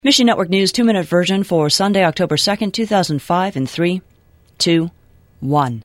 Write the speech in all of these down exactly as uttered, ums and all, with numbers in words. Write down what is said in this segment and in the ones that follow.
Mission Network News two-minute version for Sunday, October second, two thousand five in three, two, one.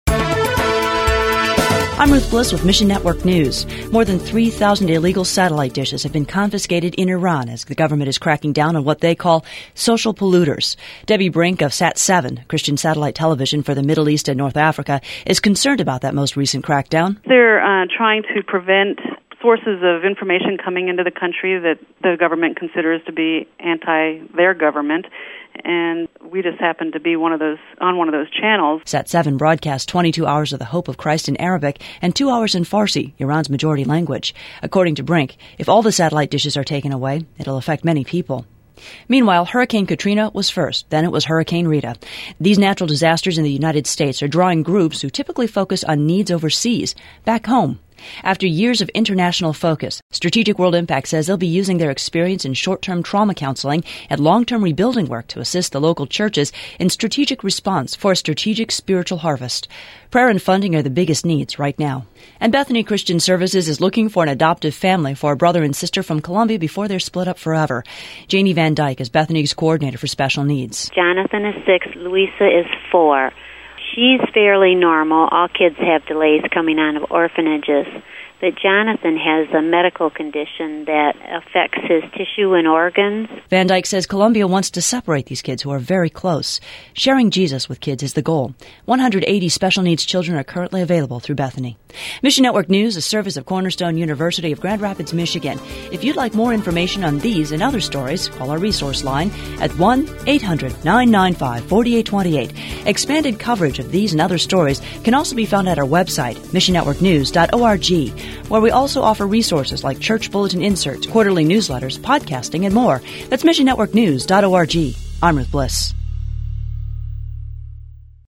I'm Ruth Bliss with Mission Network News. More than three thousand illegal satellite dishes have been confiscated in Iran as the government is cracking down on what they call social polluters. Debbie Brink of Sat seven, Christian satellite television for the Middle East and North Africa, is concerned about that most recent crackdown. They're uh, trying to prevent sources of information coming into the country that the government considers to be anti their government, and we just happen to be one of those on one of those channels. Sat seven broadcasts twenty-two hours of the Hope of Christ in Arabic and two hours in Farsi, Iran's majority language. According to Brink, if all the satellite dishes are taken away, it'll affect many people. Meanwhile, Hurricane Katrina was first, then it was Hurricane Rita. These natural disasters in the United States are drawing groups who typically focus on needs overseas, back home. After years of international focus, Strategic World Impact says they'll be using their experience in short-term trauma counseling and long-term rebuilding work to assist the local churches in strategic response for a strategic spiritual harvest. Prayer and funding are the biggest needs right now. And Bethany Christian Services is looking for an adoptive family for a brother and sister from Colombia before they're split up forever. Janie Van Dyke is Bethany's coordinator for special needs. Jonathan is six, Louisa is four. She's fairly normal. All kids have delays coming out of orphanages. But Jonathan has a medical condition that affects his tissue and organs. Van Dyke says Colombia wants to separate these kids who are very close. Sharing Jesus with kids is the goal. one hundred eighty special needs children are currently available through Bethany. Mission Network News, a service of Cornerstone University of Grand Rapids, Michigan. If you'd like more information on these and other stories, call our resource line at one eight hundred nine nine five four eight two eight. Expanded coverage of these and other stories can also be found at our website, mission network news dot org, where we also offer resources like church bulletin inserts, quarterly newsletters, podcasting, and more. That's mission network news dot org. I'm Ruth Bliss.